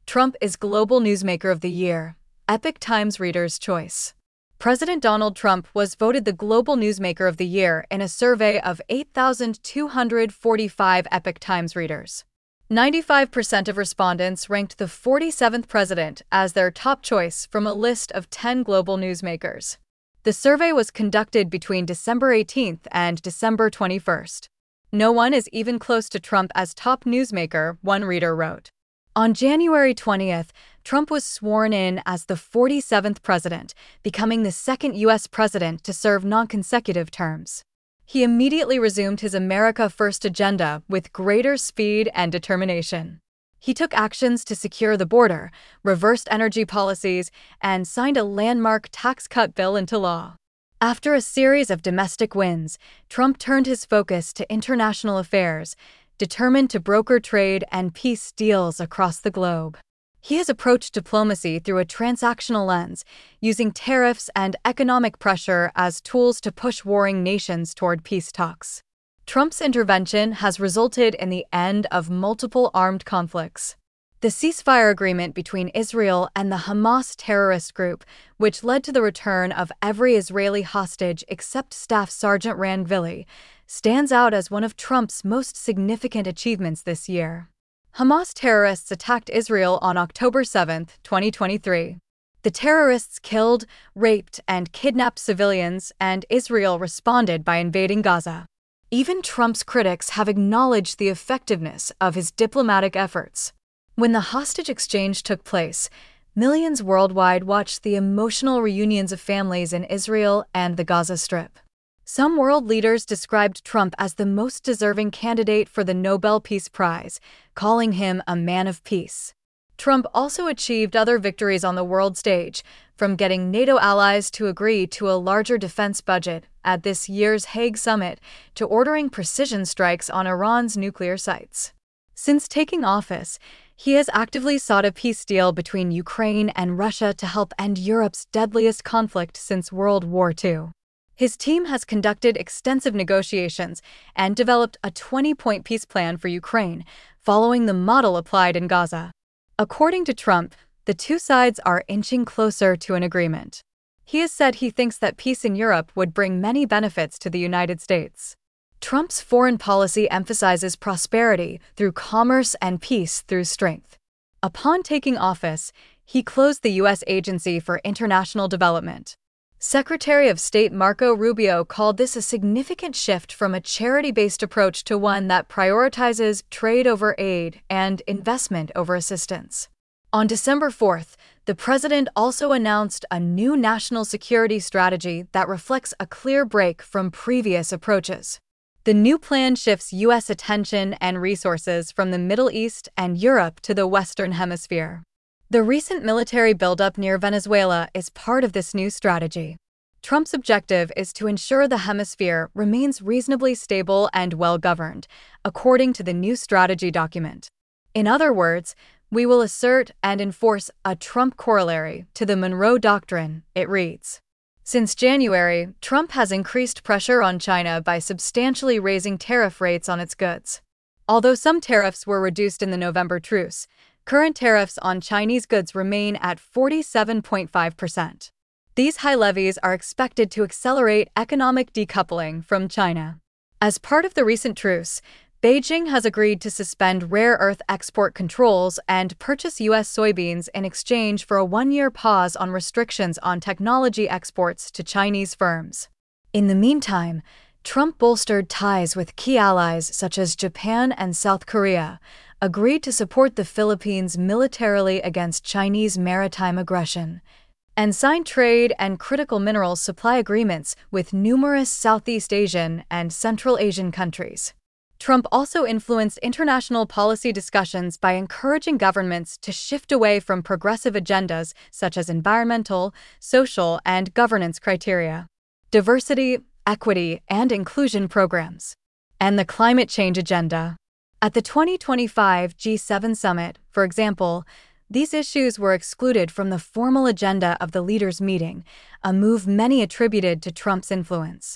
Trump is Global Newsmaker of the Year, Epoch Times Reader's Choice. President Donald Trump was voted the Global Newsmaker of the Year in a survey of 8,245 Epoch Times readers. 95% of respondents ranked the 47th president as their top choice from a list of 10 global newsmakers. The survey was conducted between December 18th and December 21st. No one is even close to Trump as top newsmaker, one reader wrote. On January 20th, Trump was sworn in as the 47th president, becoming the second U.S. president to serve non-consecutive terms. He immediately resumed his America First agenda with greater speed and determination. He took actions to secure the border, reversed energy policies, and signed a landmark tax cut bill into law. After a series of domestic wins, Trump turned his focus to international affairs, determined to broker trade and peace deals across the globe. He has approached diplomacy through a transactional lens, using tariffs and economic pressure as tools to push warring nations toward peace talks. Trump's intervention has resulted in the end of multiple armed conflicts. The ceasefire agreement between Israel and the Hamas terrorist group, which led to the return of every Israeli hostage except Staff Sergeant Ran Vili, stands out as one of Trump's most significant achievements this year. Hamas terrorists attacked Israel on October 7, 2023. The terrorists killed, raped, and kidnapped civilians, and Israel responded by invading Gaza. Even Trump's critics have acknowledged the effectiveness of his diplomatic efforts. When the hostage exchange took place, millions worldwide watched the emotional reunions of families in Israel and the Gaza Strip. Some world leaders described Trump as the most deserving candidate for the Nobel Peace Prize, calling him a man of peace. Trump also achieved other victories on the world stage, from getting NATO allies to agree to a larger defense budget at this year's Hague summit to ordering precision strikes on Iran's nuclear sites. Since taking office, he has actively sought a peace deal between Ukraine and Russia to help end Europe's deadliest conflict since World War II. His team has conducted extensive negotiations and developed a 20-point peace plan for Ukraine, following the model applied in Gaza. According to Trump, the two sides are inching closer to an agreement. He has said he thinks that peace in Europe would bring many benefits to the United States. Trump's foreign policy emphasizes prosperity through commerce and peace through strength. Upon taking office, he closed the U.S. Agency for International Development. Secretary of State Marco Rubio called this a significant shift from a charity-based approach to one that prioritizes trade over aid and investment over assistance. On December 4th, the president also announced a new national security strategy that reflects a clear break from previous approaches. The new plan shifts U.S. attention and resources from the Middle East and Europe to the Western Hemisphere. The recent military buildup near Venezuela is part of this new strategy. Trump's objective is to ensure the hemisphere remains reasonably stable and well-governed, according to the new strategy document. In other words, we will assert and enforce a Trump corollary to the Monroe Doctrine, it reads. Since January, Trump has increased pressure on China by substantially raising tariff rates on its goods. Although some tariffs were reduced in the November truce, current tariffs on Chinese goods remain at 47.5%. These high levies are expected to accelerate economic decoupling from China. As part of the recent truce, Beijing has agreed to suspend rare earth export controls and purchase U.S. soybeans in exchange for a one-year pause on restrictions on technology exports to Chinese firms. In the meantime, Trump bolstered ties with key allies such as Japan and South Korea, agreed to support the Philippines militarily against Chinese maritime aggression, and signed trade and critical minerals supply agreements with numerous Southeast Asian and Central Asian countries. Trump also influenced international policy discussions by encouraging governments to shift away from progressive agendas such as environmental, social, and governance criteria, diversity, equity, and inclusion programs, and the climate change agenda. At the 2025 G7 summit, for example, these issues were excluded from the formal agenda of the leaders' meeting, a move many attributed to Trump's influence.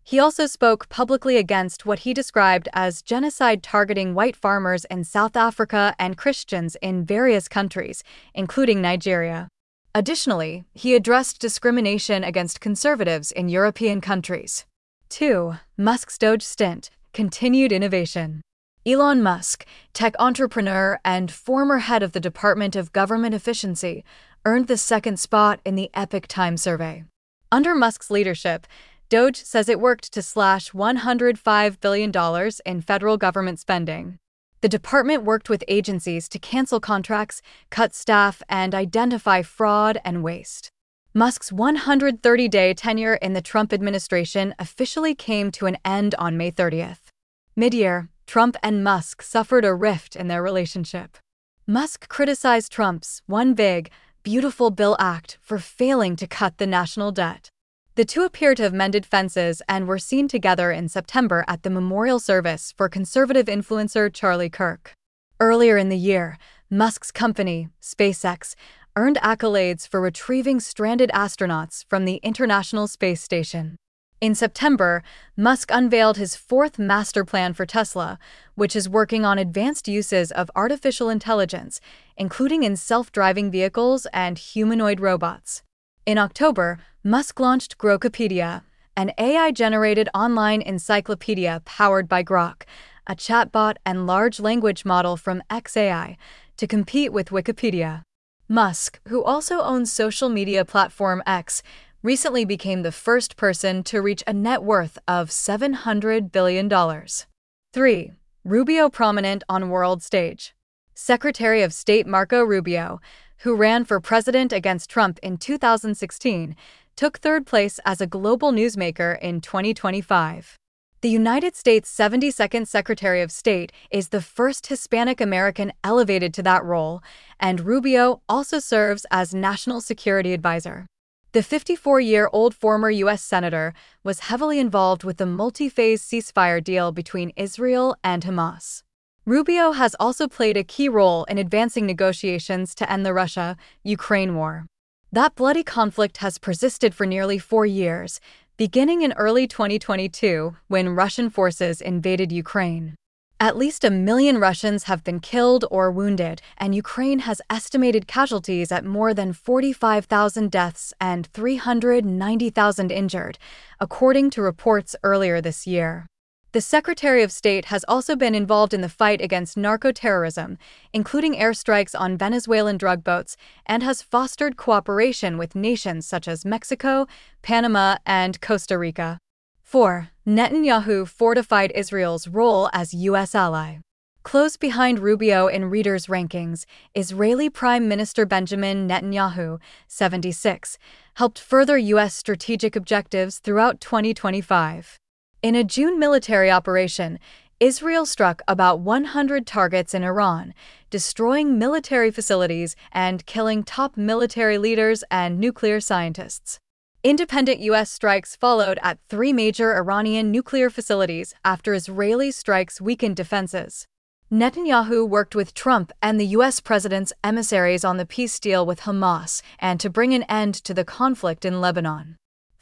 He also spoke publicly against what he described as genocide targeting white farmers in South Africa and Christians in various countries, including Nigeria. Additionally, he addressed discrimination against conservatives in European countries. 2. Musk's Doge stint, continued innovation. Elon Musk, tech entrepreneur and former head of the Department of Government Efficiency, earned the second spot in the Epoch Times survey. Under Musk's leadership, Doge says it worked to slash $105 billion in federal government spending. The department worked with agencies to cancel contracts, cut staff, and identify fraud and waste. Musk's 130-day tenure in the Trump administration officially came to an end on May 30th. Mid-year, Trump and Musk suffered a rift in their relationship. Musk criticized Trump's One Big, Beautiful Bill Act for failing to cut the national debt. The two appear to have mended fences and were seen together in September at the memorial service for conservative influencer Charlie Kirk. Earlier in the year, Musk's company, SpaceX, earned accolades for retrieving stranded astronauts from the International Space Station. In September, Musk unveiled his fourth master plan for Tesla, which is working on advanced uses of artificial intelligence, including in self-driving vehicles and humanoid robots. In October, Musk launched Grokopedia, an AI-generated online encyclopedia powered by Grok, a chatbot and large language model from xAI, to compete with Wikipedia. Musk, who also owns social media platform X, recently became the first person to reach a net worth of $700 billion. 3. Rubio prominent on world stage. Secretary of State Marco Rubio, who ran for president against Trump in 2016, took third place as a global newsmaker in 2025. The United States' 72nd Secretary of State is the first Hispanic American elevated to that role, and Rubio also serves as National Security Advisor. The 54-year-old former U.S. Senator was heavily involved with the multi-phase ceasefire deal between Israel and Hamas. Rubio has also played a key role in advancing negotiations to end the Russia-Ukraine war. That bloody conflict has persisted for nearly 4 years, beginning in early 2022 when Russian forces invaded Ukraine. At least 1 million Russians have been killed or wounded, and Ukraine has estimated casualties at more than 45,000 deaths and 390,000 injured, according to reports earlier this year. The Secretary of State has also been involved in the fight against narco-terrorism, including airstrikes on Venezuelan drug boats, and has fostered cooperation with nations such as Mexico, Panama, and Costa Rica. 4. Netanyahu fortified Israel's role as U.S. ally. Close behind Rubio in readers' rankings, Israeli Prime Minister Benjamin Netanyahu, 76, helped further U.S. strategic objectives throughout 2025. In a June military operation, Israel struck about 100 targets in Iran, destroying military facilities and killing top military leaders and nuclear scientists. Independent U.S. strikes followed at 3 major Iranian nuclear facilities after Israeli strikes weakened defenses. Netanyahu worked with Trump and the U.S. president's emissaries on the peace deal with Hamas and to bring an end to the conflict in Lebanon.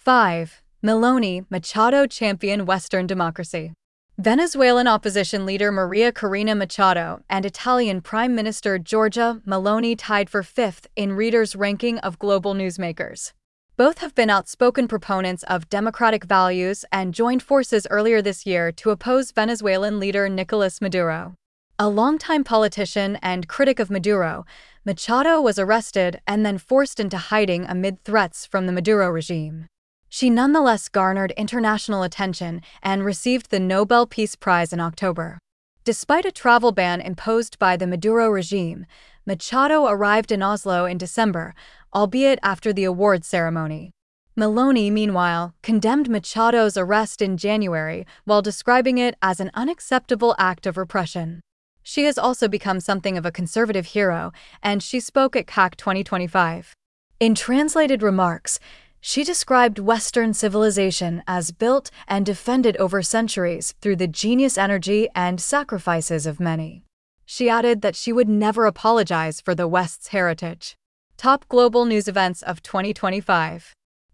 5. Meloni Machado champion Western democracy. Venezuelan opposition leader Maria Corina Machado and Italian Prime Minister Giorgia Meloni tied for 5th in readers' ranking of global newsmakers. Both have been outspoken proponents of democratic values and joined forces earlier this year to oppose Venezuelan leader Nicolas Maduro. A longtime politician and critic of Maduro, Machado was arrested and then forced into hiding amid threats from the Maduro regime. She nonetheless garnered international attention and received the Nobel Peace Prize in October. Despite a travel ban imposed by the Maduro regime, Machado arrived in Oslo in December, albeit after the awards ceremony. Meloni, meanwhile, condemned Machado's arrest in January while describing it as an unacceptable act of repression. She has also become something of a conservative hero, and she spoke at CAC 2025. In translated remarks, she described Western civilization as built and defended over centuries through the genius, energy, and sacrifices of many. She added that she would never apologize for the West's heritage. Top global news events of 2025.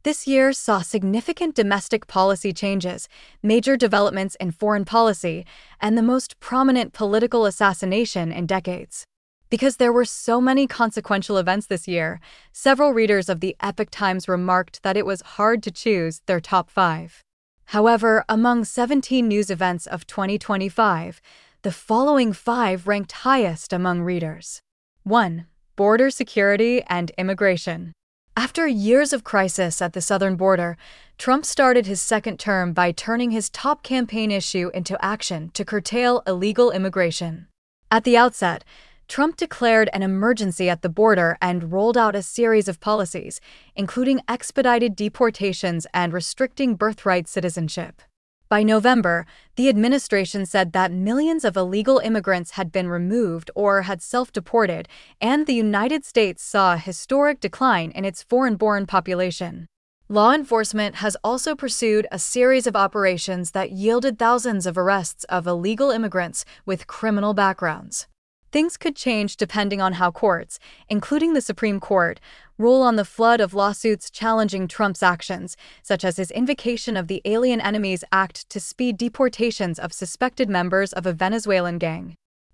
This year saw significant domestic policy changes, major developments in foreign policy, and the most prominent political assassination in decades. Because there were so many consequential events this year, several readers of the Epoch Times remarked that it was hard to choose their top 5. However, among 17 news events of 2025, the following 5 ranked highest among readers. 1. Border security and immigration. After years of crisis at the southern border, Trump started his second term by turning his top campaign issue into action to curtail illegal immigration. At the outset, Trump declared an emergency at the border and rolled out a series of policies, including expedited deportations and restricting birthright citizenship. By November, the administration said that millions of illegal immigrants had been removed or had self-deported, and the United States saw a historic decline in its foreign-born population. Law enforcement has also pursued a series of operations that yielded thousands of arrests of illegal immigrants with criminal backgrounds. Things could change depending on how courts, including the Supreme Court, rule on the flood of lawsuits challenging Trump's actions, such as his invocation of the Alien Enemies Act to speed deportations of suspected members of a Venezuelan gang.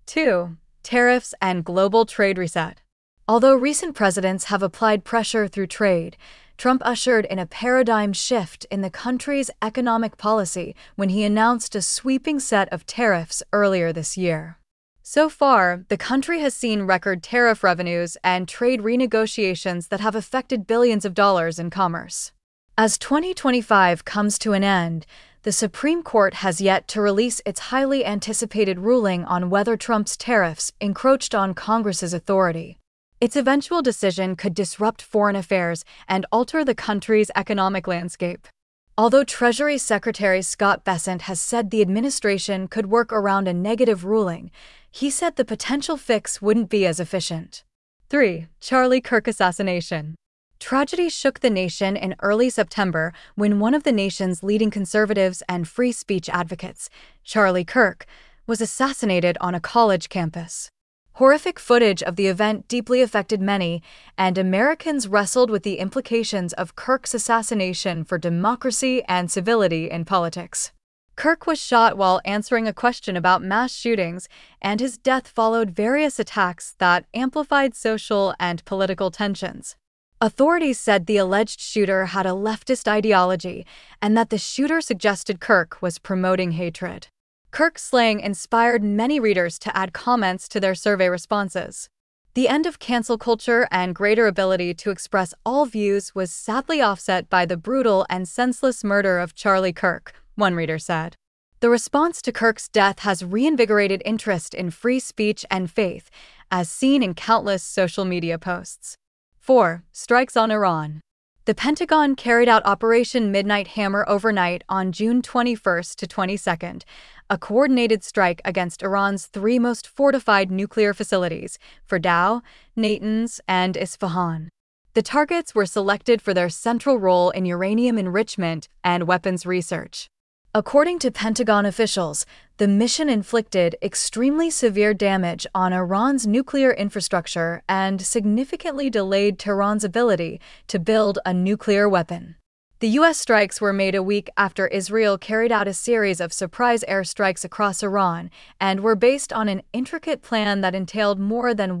2. Tariffs and global trade reset. Although recent presidents have applied pressure through trade, Trump ushered in a paradigm shift in the country's economic policy when he announced a sweeping set of tariffs earlier this year. So far, the country has seen record tariff revenues and trade renegotiations that have affected billions of dollars in commerce. As 2025 comes to an end, the Supreme Court has yet to release its highly anticipated ruling on whether Trump's tariffs encroached on Congress's authority. Its eventual decision could disrupt foreign affairs and alter the country's economic landscape. Although Treasury Secretary Scott Bessent has said the administration could work around a negative ruling, he said the potential fix wouldn't be as efficient. 3. Charlie Kirk assassination. Tragedy shook the nation in early September when one of the nation's leading conservatives and free speech advocates, Charlie Kirk, was assassinated on a college campus. Horrific footage of the event deeply affected many, and Americans wrestled with the implications of Kirk's assassination for democracy and civility in politics. Kirk was shot while answering a question about mass shootings, and his death followed various attacks that amplified social and political tensions. Authorities said the alleged shooter had a leftist ideology and that the shooter suggested Kirk was promoting hatred. Kirk's slaying inspired many readers to add comments to their survey responses. The end of cancel culture and greater ability to express all views was sadly offset by the brutal and senseless murder of Charlie Kirk, one reader said. The response to Kirk's death has reinvigorated interest in free speech and faith, as seen in countless social media posts. 4. Strikes on Iran. The Pentagon carried out Operation Midnight Hammer overnight on June 21st to 22nd, a coordinated strike against Iran's 3 most fortified nuclear facilities, Fordow, Natanz, and Isfahan. The targets were selected for their central role in uranium enrichment and weapons research. According to Pentagon officials, the mission inflicted extremely severe damage on Iran's nuclear infrastructure and significantly delayed Tehran's ability to build a nuclear weapon. The U.S. strikes were made a week after Israel carried out a series of surprise airstrikes across Iran and were based on an intricate plan that entailed more than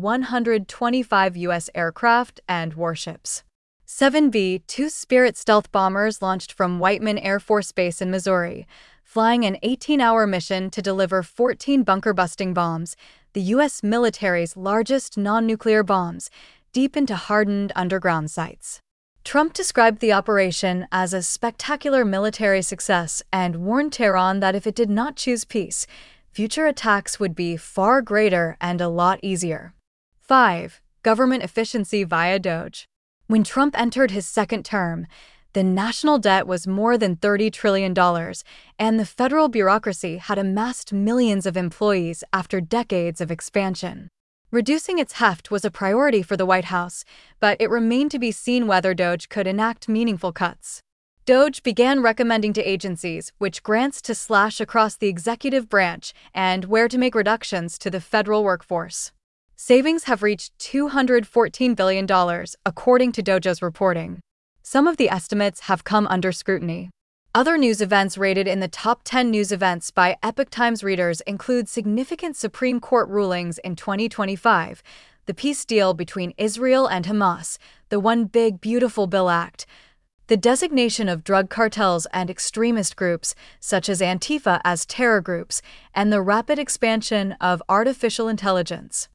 125 U.S. aircraft and warships. 7 B-2 Spirit stealth bombers launched from Whiteman Air Force Base in Missouri, flying an 18-hour mission to deliver 14 bunker-busting bombs, the U.S. military's largest non-nuclear bombs, deep into hardened underground sites. Trump described the operation as a spectacular military success and warned Tehran that if it did not choose peace, future attacks would be far greater and a lot easier. 5. Government efficiency via DOGE. When Trump entered his second term, the national debt was more than $30 trillion, and the federal bureaucracy had amassed millions of employees after decades of expansion. Reducing its heft was a priority for the White House, but it remained to be seen whether DOGE could enact meaningful cuts. DOGE began recommending to agencies which grants to slash across the executive branch and where to make reductions to the federal workforce. Savings have reached $214 billion, according to DOGE's reporting. Some of the estimates have come under scrutiny. Other news events rated in the top 10 news events by Epoch Times readers include significant Supreme Court rulings in 2025, the peace deal between Israel and Hamas, the One Big Beautiful Bill Act, the designation of drug cartels and extremist groups, such as Antifa, as terror groups, and the rapid expansion of artificial intelligence.